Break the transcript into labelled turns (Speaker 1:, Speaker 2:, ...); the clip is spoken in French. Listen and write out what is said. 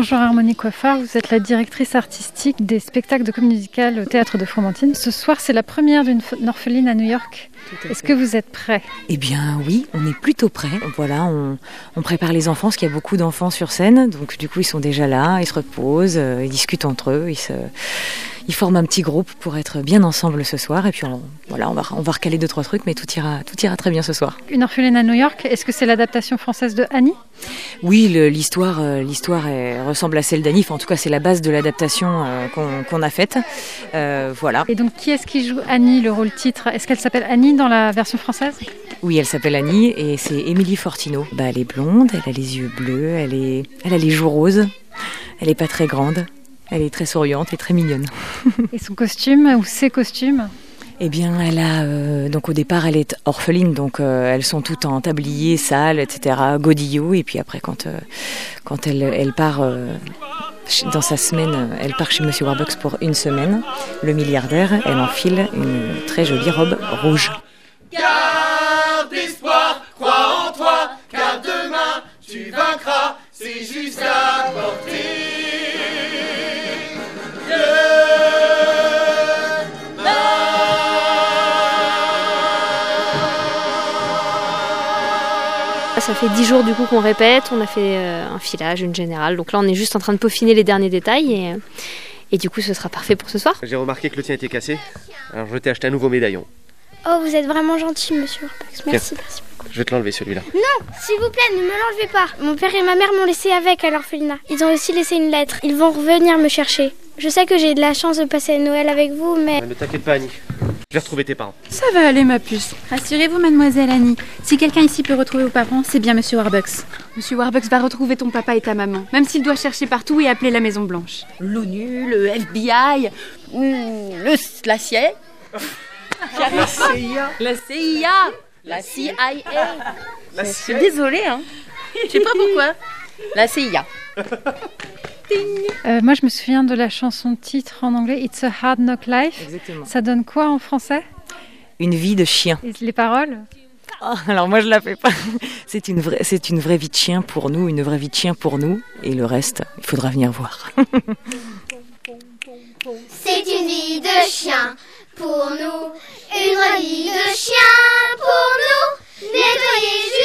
Speaker 1: Bonjour Harmonie Coiffard, vous êtes la directrice artistique des spectacles de comédie musicale au Théâtre de Fromentine. Ce soir, c'est la première d'une orpheline à New York. Est-ce que vous êtes prêts?
Speaker 2: Eh bien oui, on est plutôt prêts. Voilà, on prépare les enfants, parce qu'il y a beaucoup d'enfants sur scène. Donc du coup, ils sont déjà là, ils se reposent, ils discutent entre eux, ils forment un petit groupe pour être bien ensemble ce soir. Et puis on va recaler 2-3 trucs, mais tout ira très bien ce soir.
Speaker 1: Une orpheline à New York, est-ce que c'est l'adaptation française de Annie?
Speaker 2: Oui, l'histoire ressemble à celle d'Annie. Enfin, en tout cas, c'est la base de l'adaptation qu'on a faite. Voilà.
Speaker 1: Et donc, qui est-ce qui joue Annie, le rôle titre? Est-ce qu'elle s'appelle Annie dans la version française?
Speaker 2: Oui, elle s'appelle Annie et c'est Émilie Fortino. Elle est blonde, elle a les yeux bleus, elle a les joues roses. Elle n'est pas très grande. Elle est très souriante et très mignonne.
Speaker 1: Et son costume ou ses costumes?
Speaker 2: Eh bien, donc au départ, elle est orpheline, donc elles sont toutes en tablier, sale, etc., godillot. Et puis après, quand elle part dans sa semaine, elle part chez Monsieur Warbucks pour une semaine. Le milliardaire, elle enfile une très jolie robe rouge.
Speaker 3: Garde l'espoir, crois en toi, car demain tu vaincras, c'est juste à porter.
Speaker 4: Ça fait 10 jours du coup qu'on répète, on a fait un filage, une générale, donc là on est juste en train de peaufiner les derniers détails et du coup ce sera parfait pour ce soir.
Speaker 5: J'ai remarqué que le tien était cassé, alors je t'ai acheté un nouveau médaillon.
Speaker 6: Oh, vous êtes vraiment gentil, monsieur Warbucks. Merci, merci beaucoup.
Speaker 5: Je vais te l'enlever celui-là.
Speaker 6: Non, s'il vous plaît, ne me l'enlevez pas. Mon père et ma mère m'ont laissé avec à l'orphelinat. Ils ont aussi laissé une lettre. Ils vont revenir me chercher. Je sais que j'ai de la chance de passer Noël avec vous, mais...
Speaker 5: Ne t'inquiète pas, Annie. Je vais retrouver tes parents.
Speaker 7: Ça va aller, ma puce. Rassurez-vous, mademoiselle Annie. Si quelqu'un ici peut retrouver vos parents, c'est bien monsieur Warbucks. Monsieur Warbucks va retrouver ton papa et ta maman, même s'il doit chercher partout et appeler la Maison Blanche.
Speaker 8: L'ONU, le FBI, la CIA.
Speaker 3: La CIA.
Speaker 8: La CIA. La CIA. Je suis désolée, hein. Je sais pas pourquoi. La CIA.
Speaker 1: Moi, je me souviens de la chanson titre en anglais, It's a Hard Knock Life.
Speaker 2: Exactement.
Speaker 1: Ça donne quoi en français?
Speaker 2: Une vie de chien.
Speaker 1: Et les paroles?
Speaker 2: Oh, alors moi je la fais pas. C'est une vraie vie de chien pour nous, une vraie vie de chien pour nous. Et le reste, il faudra venir voir.
Speaker 9: C'est une vie de chien pour nous, une vraie vie de chien pour nous. Nettoyer